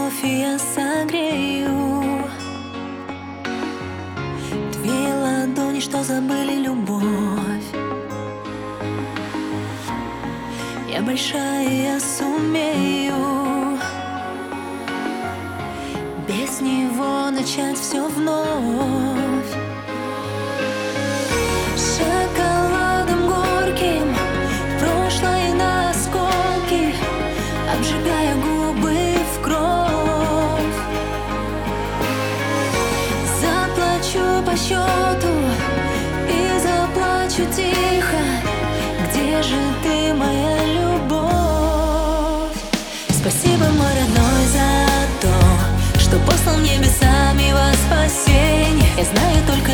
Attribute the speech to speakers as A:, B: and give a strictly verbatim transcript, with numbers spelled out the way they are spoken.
A: любовь я согрею. Две ладони, что забыли любовь. Я большая, я сумею без него начать все вновь. Шоколадом горьким прошлое на осколки, обжигая губы в кровь. Заплачу по счету и заплачу тихо. Где же ты, моя любовь? Спасибо, мой родной, за то, что послал небесами во спасенье. Я знаю только